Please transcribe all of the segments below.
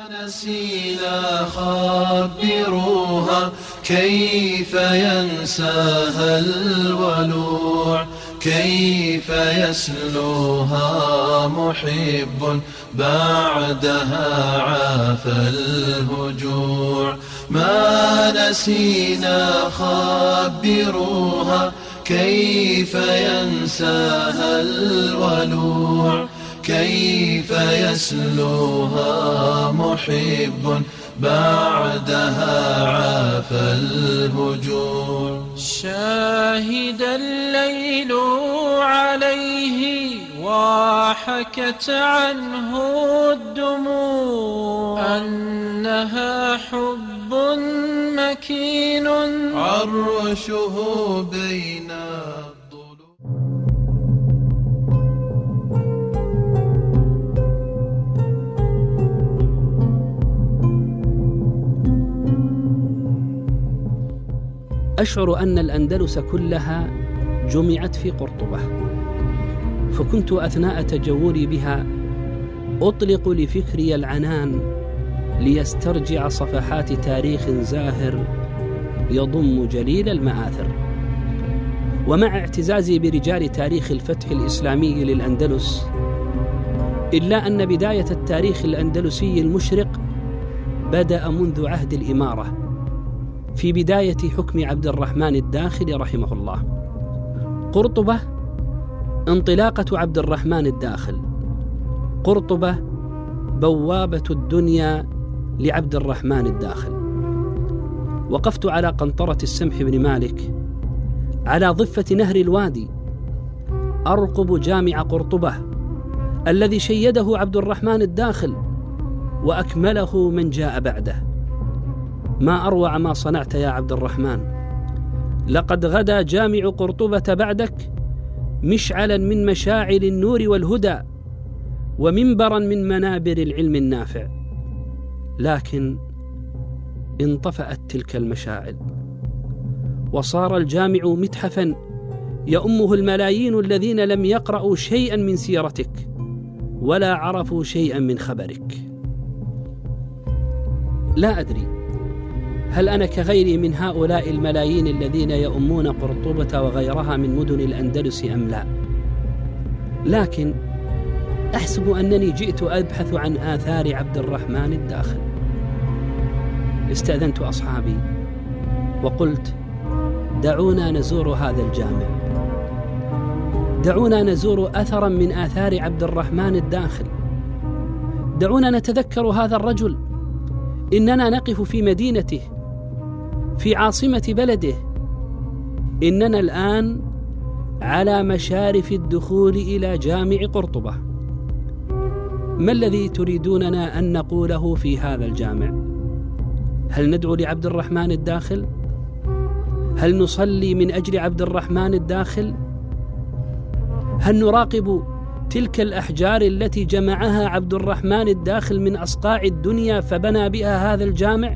نسينا خبروها كيف ينساها الولوع، كيف يسلوها محب بعدها عاف الهجوع. ما نسينا خبروها كيف ينساها الولوع، كيف يسلوها محب بعدها عاف الهجوع. شاهد الليل عليه وحكت عنه الدموع أنها حب مكين عرشه بين أشعر أن الأندلس كلها جمعت في قرطبة، فكنت أثناء تجولي بها أطلق لفكري العنان ليسترجع صفحات تاريخ زاهر يضم جليل المآثر. ومع اعتزازي برجال تاريخ الفتح الإسلامي للأندلس، إلا أن بداية التاريخ الأندلسي المشرق بدأ منذ عهد الإمارة في بداية حكم عبد الرحمن الداخل رحمه الله. قرطبة انطلاقة عبد الرحمن الداخل، قرطبة بوابة الدنيا لعبد الرحمن الداخل. وقفت على قنطرة السمح بن مالك على ضفة نهر الوادي أرقب جامع قرطبة الذي شيده عبد الرحمن الداخل وأكمله من جاء بعده. ما أروع ما صنعت يا عبد الرحمن، لقد غدا جامع قرطبة بعدك مشعلا من مشاعل النور والهدى ومنبرا من منابر العلم النافع، لكن انطفأت تلك المشاعل وصار الجامع متحفا يؤمه الملايين الذين لم يقرأوا شيئا من سيرتك ولا عرفوا شيئا من خبرك. لا أدري هل أنا كغيري من هؤلاء الملايين الذين يؤمون قرطبة وغيرها من مدن الأندلس أم لا، لكن أحسب أنني جئت أبحث عن آثار عبد الرحمن الداخل. استأذنت أصحابي وقلت: دعونا نزور هذا الجامع، دعونا نزور أثرا من آثار عبد الرحمن الداخل، دعونا نتذكر هذا الرجل. إننا نقف في مدينته، في عاصمة بلده، إننا الآن على مشارف الدخول إلى جامع قرطبة. ما الذي تريدوننا أن نقوله في هذا الجامع؟ هل ندعو لعبد الرحمن الداخل؟ هل نصلي من أجل عبد الرحمن الداخل؟ هل نراقب تلك الأحجار التي جمعها عبد الرحمن الداخل من أصقاع الدنيا فبنى بها هذا الجامع؟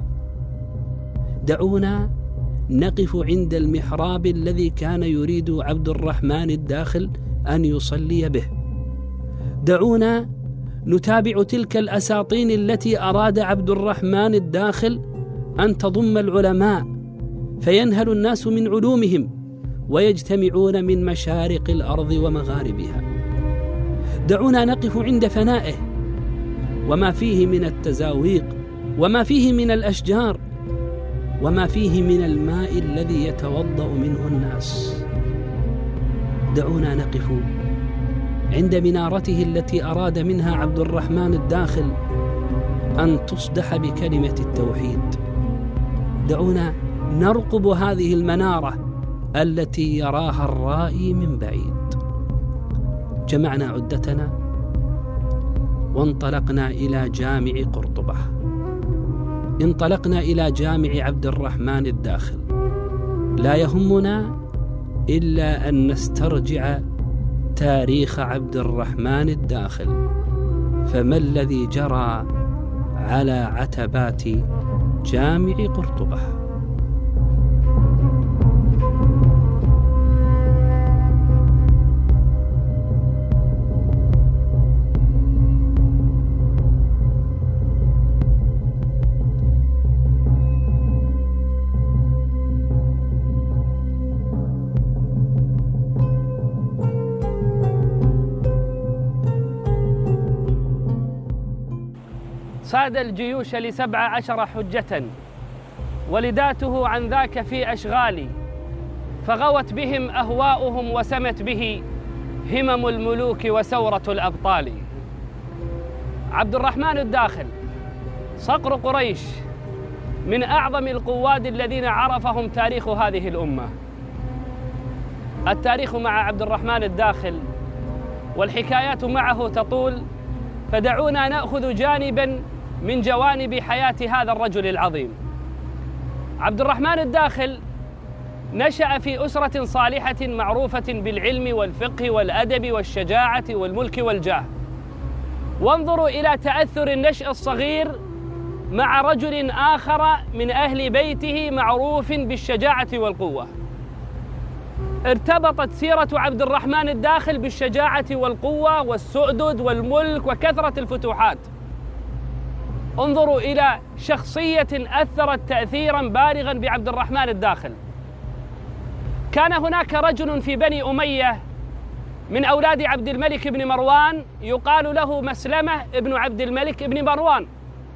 دعونا نقف عند المحراب الذي كان يريد عبد الرحمن الداخل أن يصلي به. دعونا نتابع تلك الأساطين التي أراد عبد الرحمن الداخل أن تضم العلماء فينهل الناس من علومهم ويجتمعون من مشارق الأرض ومغاربها. دعونا نقف عند فنائه وما فيه من التزاويق وما فيه من الأشجار وما فيه من الماء الذي يتوضأ منه الناس. دعونا نقف عند منارته التي أراد منها عبد الرحمن الداخل أن تصدح بكلمة التوحيد. دعونا نرقب هذه المنارة التي يراها الرائي من بعيد. جمعنا عدتنا وانطلقنا إلى جامع قرطبة، انطلقنا إلى جامع عبد الرحمن الداخل. لا يهمنا إلا أن نسترجع تاريخ عبد الرحمن الداخل، فما الذي جرى على عتبات جامع قرطبة؟ صاد الجيوش ل17 حجة، ولداته عن ذاك في أشغال، فغوت بهم أهواؤهم وسمت به همم الملوك وسورة الأبطال. عبد الرحمن الداخل صقر قريش، من أعظم القواد الذين عرفهم تاريخ هذه الأمة. التاريخ مع عبد الرحمن الداخل والحكايات معه تطول، فدعونا نأخذ جانباً من جوانب حياة هذا الرجل العظيم. عبد الرحمن الداخل نشأ في أسرة صالحة معروفة بالعلم والفقه والأدب والشجاعة والملك والجاه. وانظروا إلى تأثر النشأ الصغير مع رجل آخر من أهل بيته معروف بالشجاعة والقوة. ارتبطت سيرة عبد الرحمن الداخل بالشجاعة والقوة والسؤدد والملك وكثرة الفتوحات. انظروا إلى شخصية أثرت تأثيراً بالغاً بعبد الرحمن الداخل. كان هناك رجل في بني أمية من أولاد عبد الملك بن مروان يقال له مسلمة بن عبد الملك بن مروان.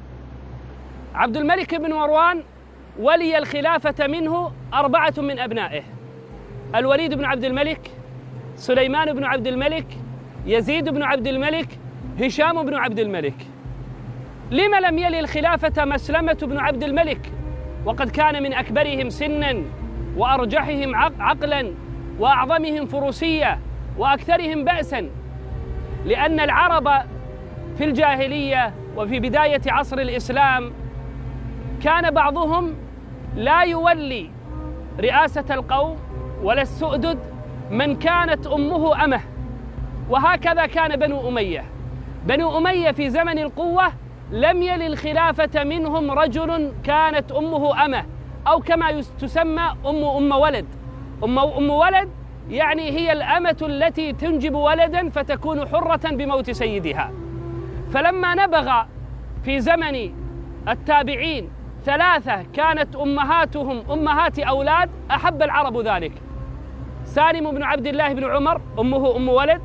عبد الملك بن مروان ولي الخلافة منه 4 من أبنائه: الوليد بن عبد الملك، سليمان بن عبد الملك، يزيد بن عبد الملك، هشام بن عبد الملك. لما لم يلي الخلافة مسلمة بن عبد الملك وقد كان من أكبرهم سناً وأرجحهم عقلاً وأعظمهم فروسية وأكثرهم بأساً؟ لأن العرب في الجاهلية وفي بداية عصر الإسلام كان بعضهم لا يولي رئاسة القوم ولا السؤدد من كانت أمه أمه، وهكذا كان بنو أمية. بنو أمية في زمن القوة لم يلي الخلافة منهم رجل كانت أمه أمه، أو كما تسمى أم ولد. أم ولد يعني هي الأمة التي تنجب ولدا فتكون حرة بموت سيدها. فلما نبغ في زمن التابعين 3 كانت أمهاتهم أمهات أولاد، أحب العرب ذلك. سالم بن عبد الله بن عمر أمه أم ولد،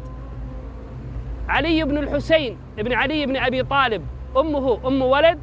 علي بن الحسين بن علي بن أبي طالب أمه أم ولد،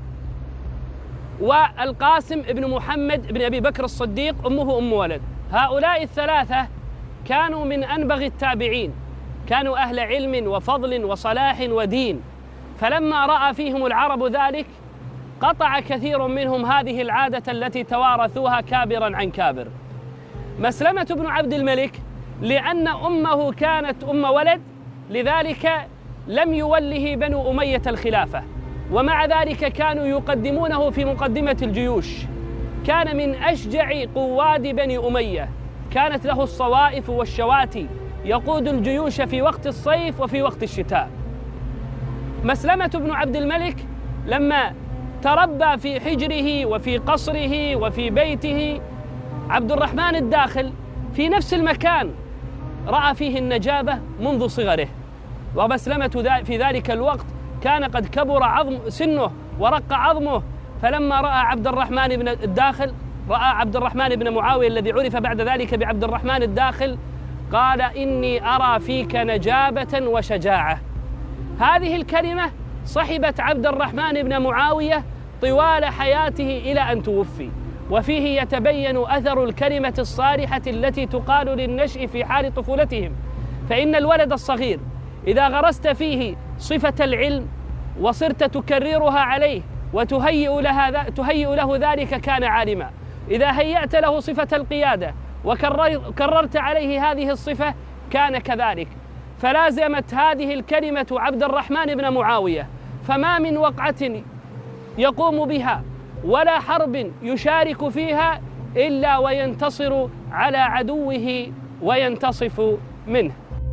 والقاسم بن محمد بن أبي بكر الصديق أمه أم ولد. هؤلاء ال3 كانوا من أنبغ التابعين، كانوا أهل علم وفضل وصلاح ودين. فلما رأى فيهم العرب ذلك قطع كثير منهم هذه العادة التي توارثوها كابراً عن كابر. مسلمة بن عبد الملك لأن أمه كانت أم ولد، لذلك لم يوله بنو أمية الخلافة، ومع ذلك كانوا يقدمونه في مقدمة الجيوش. كان من أشجع قواد بني أمية، كانت له الصوائف والشواتي، يقود الجيوش في وقت الصيف وفي وقت الشتاء. مسلمة بن عبد الملك لما تربى في حجره وفي قصره وفي بيته، عبد الرحمن الداخل في نفس المكان رأى فيه النجابة منذ صغره. ومسلمة في ذلك الوقت كان قد كبر سنه ورق عظمه، فلما رأى عبد الرحمن بن الداخل، رأى عبد الرحمن بن معاوية الذي عرف بعد ذلك بعبد الرحمن الداخل، قال: إني أرى فيك نجابة وشجاعة. هذه الكلمة صحبت عبد الرحمن بن معاوية طوال حياته إلى أن توفي، وفيه يتبين أثر الكلمة الصالحة التي تقال للنشء في حال طفولتهم. فإن الولد الصغير إذا غرست فيه صفة العلم وصرت تكررها عليه وتهيئ له ذلك كان عالما. إذا هيأت له صفة القيادة وكررت عليه هذه الصفة كان كذلك. فلازمت هذه الكلمة عبد الرحمن بن معاوية، فما من وقعة يقوم بها ولا حرب يشارك فيها إلا وينتصر على عدوه وينتصف منه.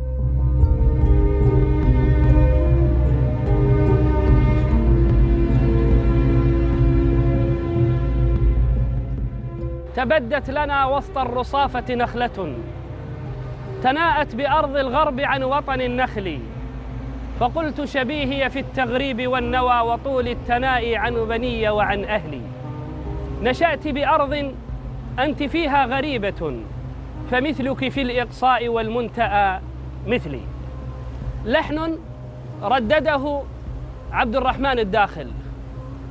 تبدت لنا وسط الرصافة نخلة تناءت بأرض الغرب عن وطن النخل، فقلت شبيهي في التغريب والنوى وطول التناء عن بني وعن أهلي. نشأت بأرض أنت فيها غريبة، فمثلك في الإقصاء والمنتأى مثلي. لحن ردده عبد الرحمن الداخل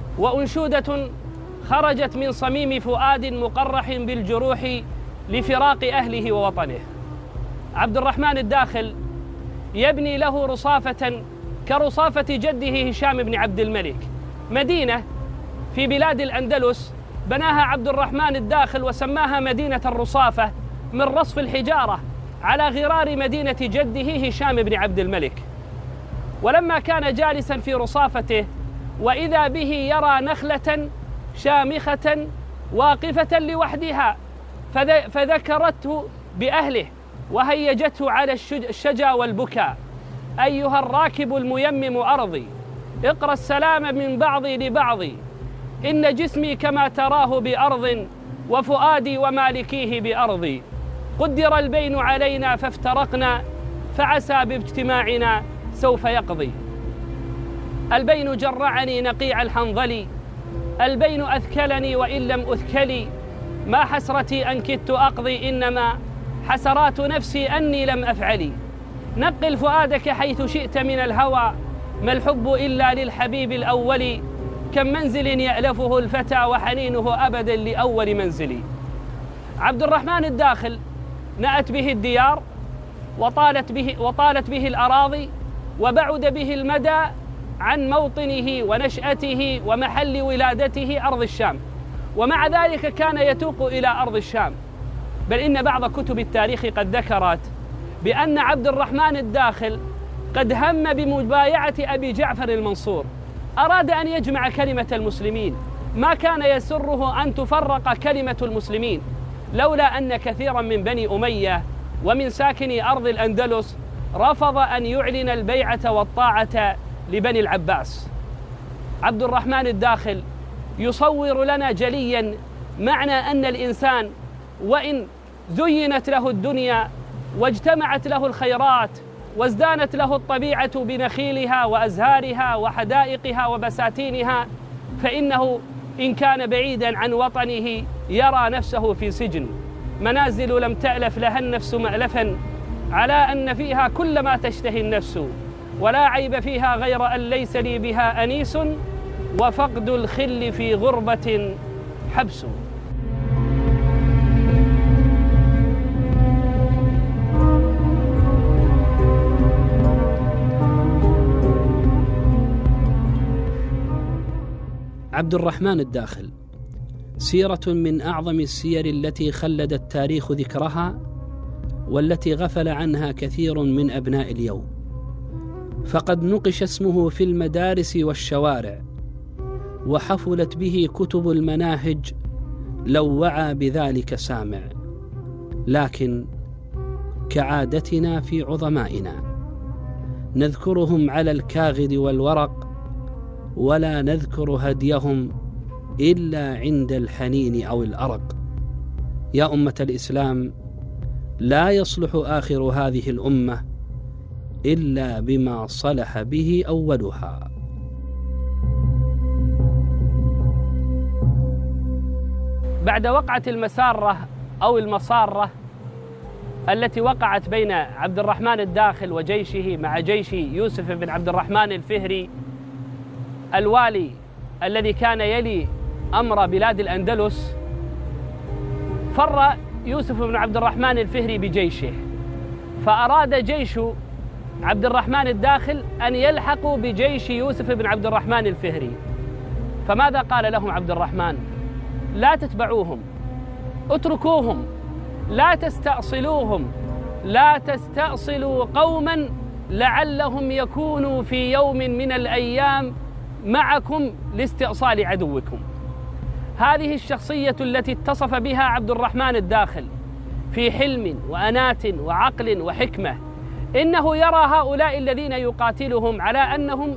وأنشودة خرجت من صميم فؤاد مقرح بالجروح لفراق أهله ووطنه. عبد الرحمن الداخل يبني له رصافة كرصافة جده هشام بن عبد الملك، مدينة في بلاد الأندلس بناها عبد الرحمن الداخل وسماها مدينة الرصافة من رصف الحجارة على غرار مدينة جده هشام بن عبد الملك. ولما كان جالسا في رصافته وإذا به يرى نخلة شامخة واقفة لوحدها فذكرته بأهله وهيجته على الشجا والبكاء: أيها الراكب الميمم أرضي، اقرأ السلام من بعضي لبعضي، إن جسمي كما تراه بأرض وفؤادي ومالكيه بأرضي، قدر البين علينا فافترقنا فعسى باجتماعنا سوف يقضي. البين جرعني نقيع الحنظل، البين أثكلني وإن لم أثكلي، ما حسرتي أن كدت أقضي، إنما حسرات نفسي أني لم أفعلي. نقل فؤادك حيث شئت من الهوى، ما الحب إلا للحبيب الأول، كم منزل يألفه الفتى وحنينه أبدا لأول منزلي. عبد الرحمن الداخل نأت به الديار وطالت به الأراضي، وبعد به المدى عن موطنه ونشأته ومحل ولادته أرض الشام، ومع ذلك كان يتوق إلى أرض الشام. بل إن بعض كتب التاريخ قد ذكرت بأن عبد الرحمن الداخل قد هم بمبايعة أبي جعفر المنصور، أراد أن يجمع كلمة المسلمين، ما كان يسره أن تفرق كلمة المسلمين، لولا أن كثيرا من بني أمية ومن ساكني أرض الأندلس رفض أن يعلن البيعة والطاعة لبني العباس. عبد الرحمن الداخل يصور لنا جليا معنى أن الإنسان وإن زينت له الدنيا واجتمعت له الخيرات وازدانت له الطبيعة بنخيلها وأزهارها وحدائقها وبساتينها، فإنه إن كان بعيدا عن وطنه يرى نفسه في سجن. منازل لم تألف لها النفس مألفا، على أن فيها كل ما تشتهي النفس، ولا عيب فيها غير أن ليس لي بها أنيس، وفقد الخل في غربة حبس. عبد الرحمن الداخل سيرة من أعظم السير التي خلد التاريخ ذكرها، والتي غفل عنها كثير من أبناء اليوم، فقد نقش اسمه في المدارس والشوارع، وحفلت به كتب المناهج لو وعى بذلك سامع. لكن كعادتنا في عظمائنا نذكرهم على الكاغد والورق، ولا نذكر هديهم إلا عند الحنين أو الأرق. يا أمة الإسلام، لا يصلح آخر هذه الأمة إلا بما صلح به أولها. بعد وقعة المسارة أو المصارة التي وقعت بين عبد الرحمن الداخل وجيشه مع جيش يوسف بن عبد الرحمن الفهري الوالي الذي كان يلي أمر بلاد الأندلس، فر يوسف بن عبد الرحمن الفهري بجيشه، فأراد جيش عبد الرحمن الداخل أن يلحقوا بجيش يوسف بن عبد الرحمن الفهري. فماذا قال لهم عبد الرحمن؟ لا تتبعوهم، اتركوهم، لا تستأصلوهم، لا تستأصلوا قوما لعلهم يكونوا في يوم من الأيام معكم لاستئصال عدوكم. هذه الشخصية التي اتصف بها عبد الرحمن الداخل في حلم وأنات وعقل وحكمة، إنه يرى هؤلاء الذين يقاتلهم على أنهم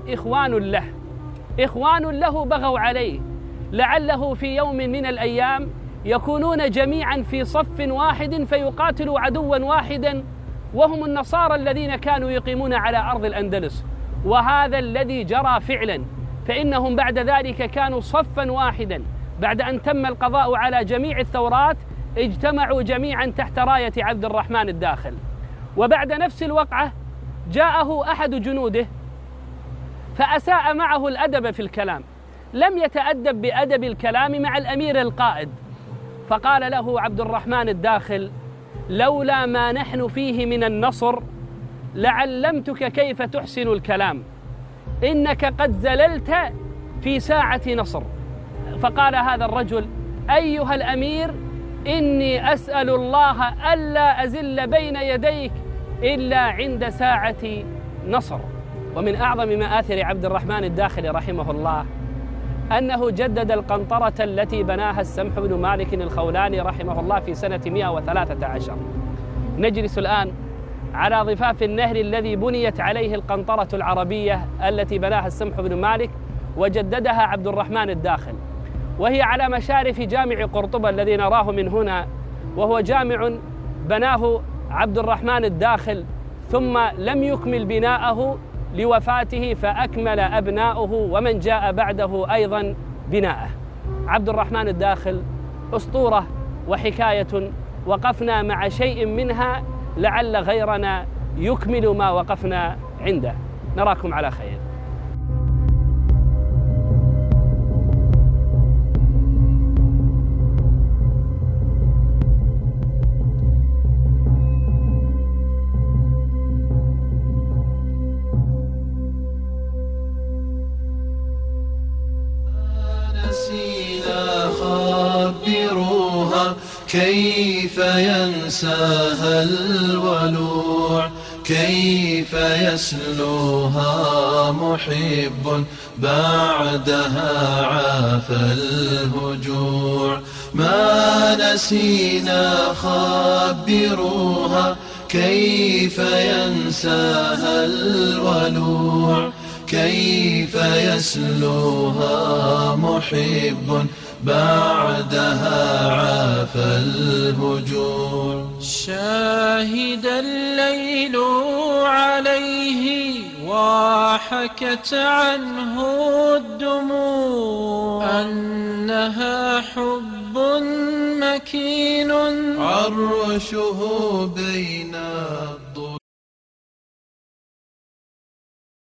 إخوان له بغوا عليه، لعله في يوم من الأيام يكونون جميعا في صف واحد فيقاتلوا عدوا واحدا، وهم النصارى الذين كانوا يقيمون على أرض الأندلس. وهذا الذي جرى فعلا، فإنهم بعد ذلك كانوا صفا واحدا. بعد أن تم القضاء على جميع الثورات اجتمعوا جميعا تحت راية عبد الرحمن الداخل. وبعد نفس الوقعة جاءه أحد جنوده فأساء معه الأدب في الكلام، لم يتأدب بأدب الكلام مع الأمير القائد، فقال له عبد الرحمن الداخل: لولا ما نحن فيه من النصر لعلمتك كيف تحسن الكلام، إنك قد زللت في ساعة نصر. فقال هذا الرجل: أيها الأمير، إني أسأل الله ألا أزل بين يديك إلا عند ساعة نصر. ومن أعظم مآثر عبد الرحمن الداخل رحمه الله أنه جدد القنطرة التي بناها السمح بن مالك الخولاني رحمه الله في سنة 113. نجلس الآن على ضفاف النهر الذي بنيت عليه القنطرة العربية التي بناها السمح بن مالك وجددها عبد الرحمن الداخل، وهي على مشارف جامع قرطبة الذي نراه من هنا، وهو جامع بناه عبد الرحمن الداخل ثم لم يكمل بناءه لوفاته، فأكمل أبناؤه ومن جاء بعده أيضا بناءه. عبد الرحمن الداخل أسطورة وحكاية وقفنا مع شيء منها لعل غيرنا يكمل ما وقفنا عنده. نراكم على خير. خبروها كيف ينساها الولوع، كيف يسلوها محب بعدها عاف الهجوع. ما نسينا خبروها كيف ينساها الولوع، كيف يسلوها محب بعدها عاف الهجوع. شاهد الليل عليه وحكت عنه الدموع أنها حب مكين عرشه بين